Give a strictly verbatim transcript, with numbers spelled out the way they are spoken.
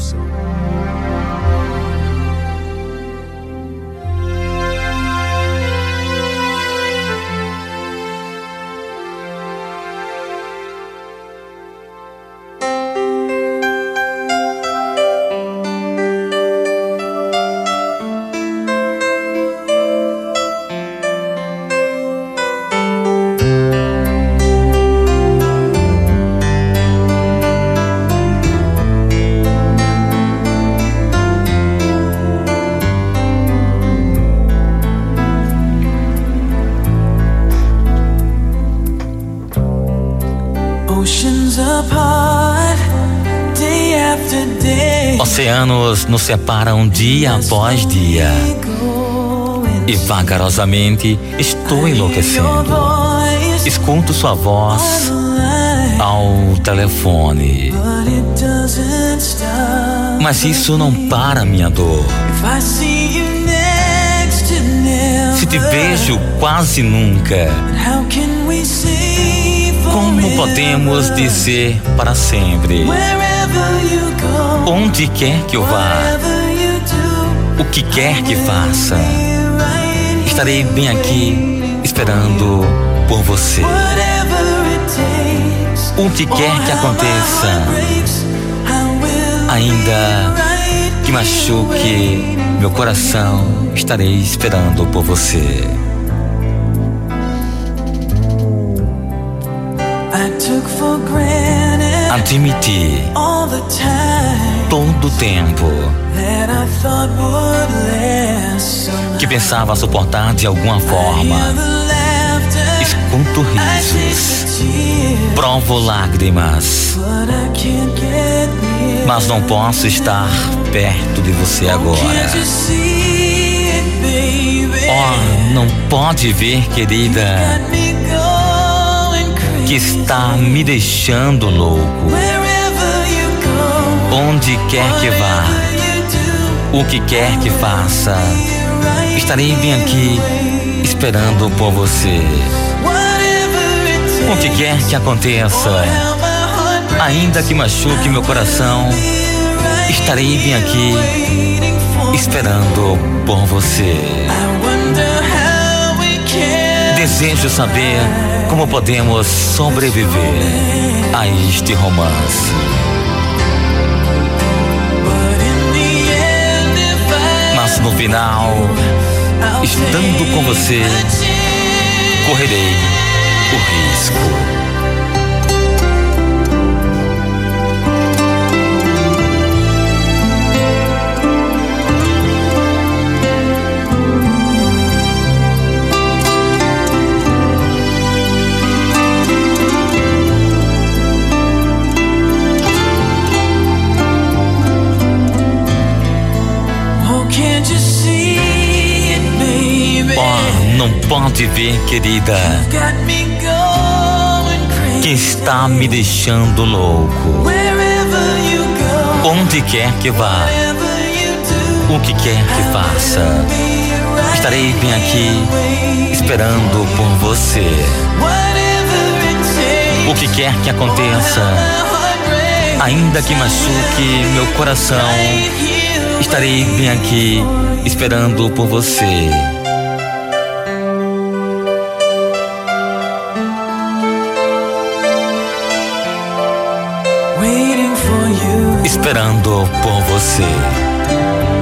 so. Oceanos nos separam dia após dia e vagarosamente estou enlouquecendo. Escuto sua voz ao telefone, mas isso não para minha dor. Se te vejo quase nunca, como podemos dizer para sempre? Onde quer que eu vá, o que quer que faça, estarei bem aqui esperando por você. O que quer que aconteça, ainda que machuque meu coração, estarei esperando por você. Admiti todo o tempo que pensava suportar de alguma forma. Escuto risos, provo lágrimas, mas não posso estar perto de você agora. Oh, não pode ver, querida, que está me deixando louco. Onde quer que vá, o que quer que faça, estarei bem aqui esperando por você. O que quer que aconteça, ainda que machuque meu coração, estarei bem aqui esperando por você. Desejo saber como podemos sobreviver a este romance. Mas no final, estando com você, correrei o risco. Oh, não pode ver, querida, que está me deixando louco. Onde quer que vá, o que quer que faça, estarei bem aqui esperando por você. O que quer que aconteça, ainda que machuque meu coração, estarei bem aqui esperando por você. Esperando por você.